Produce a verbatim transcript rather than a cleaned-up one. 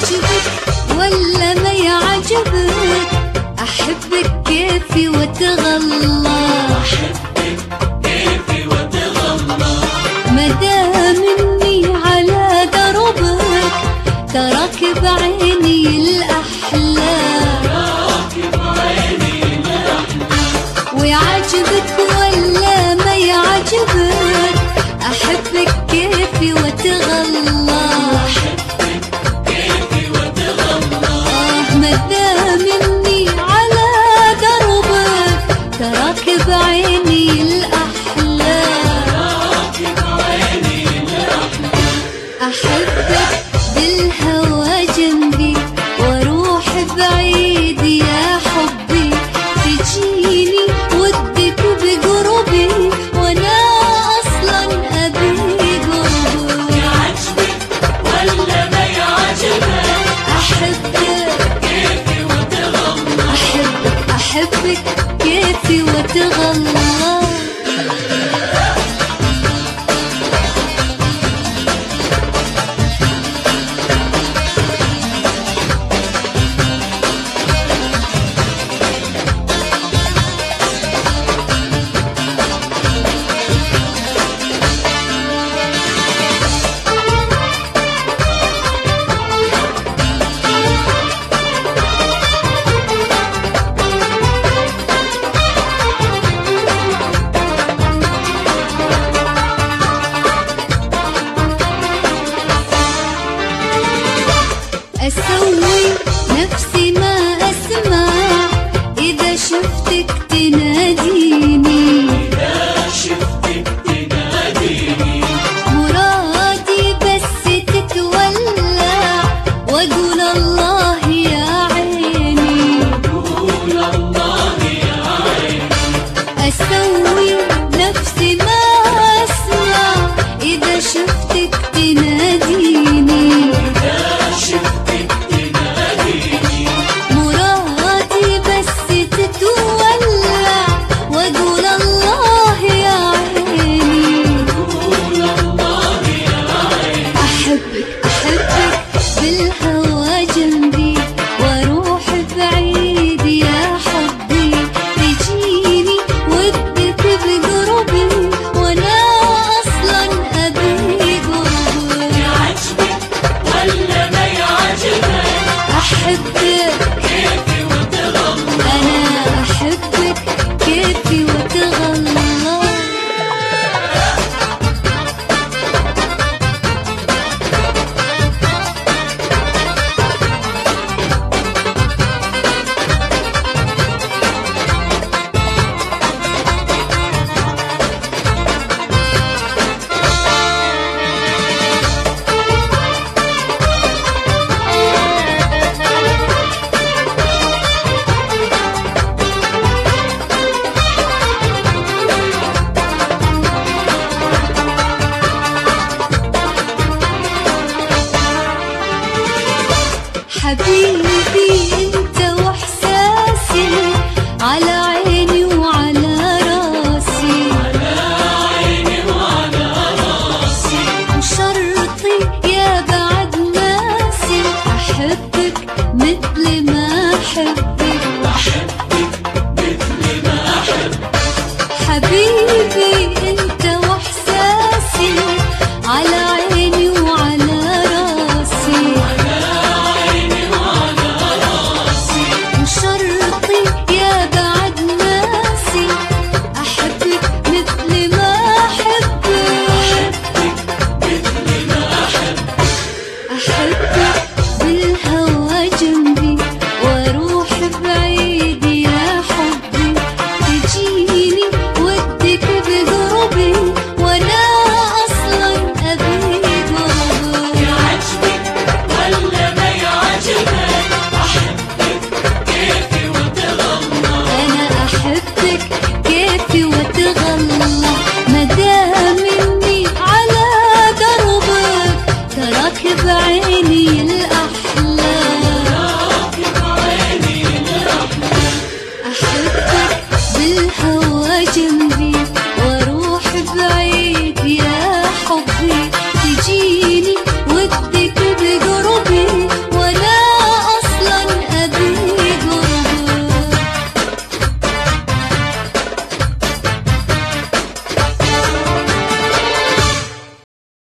يعجبك ولا ما يعجبك، أحبك كيفي واتغلى، أحبك كيفي واتغلى، مدام إني على دربك تراك بعيني الأحلى، راكب عيني الأحلى، ويعجبك ولا ما يعجبك، أحبك كيفي واتغلى، أحبك كيفي واتغلى، آه مدام إني على دربك تراك بعيني الأحلى، راكب عيني الأحلى، أحبك بالهوى جنبي واروح بعيد يا حبي، تجيني ودك بقربي وانا اصلا ابي قربك، يعجبك ولا ما يعجبك، احبك كيفي واتغلى، احبك احبك كيفي واتغلى. أسوي نفسي ما أسمع إذا شفتك تناديني، إذا شفتك تناديني، مرادي بس تتولع وأقول الله يا عيني، قول الله يا عيني، أسوي نفسي ما أسمع إذا شفتك تناديني، إذا شفتك تناديني، مرادي بس تتولع وأقول الله يا عيني، قول الله يا عيني، أحبك أحبك بالهوى جنبي واروح بعيد يا حبي، تجيني ودك بقربي وانا اصلا ابي قربك، يعجبك ولا ما يعجبك، احبك كيفي واتغلى، انا احبك كيفي واتغلى. حبيبي انت واحساسي على عيني وعلى راسي، على عيني وعلى راسي، وشرطي يا بعد ناسي احبك مثل ما احبك، أحبك مثل ما أحب، حبيبي انت واحساسي على عيني وعلى راسي، على عيني وعلى راسي، وشرطي يا بعد ناسي احبك مثل ما احبك، أحبك مثل ما أحب، احبك بالهوى جنبي واروح بعيد يا حبي، تجيني ودك بقربي وانا اصلا ابي قربك، يعجبك ولا ما يعجبك، أحبك كيفي واتغلى، انا احبك كيفي واتغلى، مدام اني على دربك تراك بعيني الاحلى، راكب عيني الأحلى، احبك بالهوى جنبي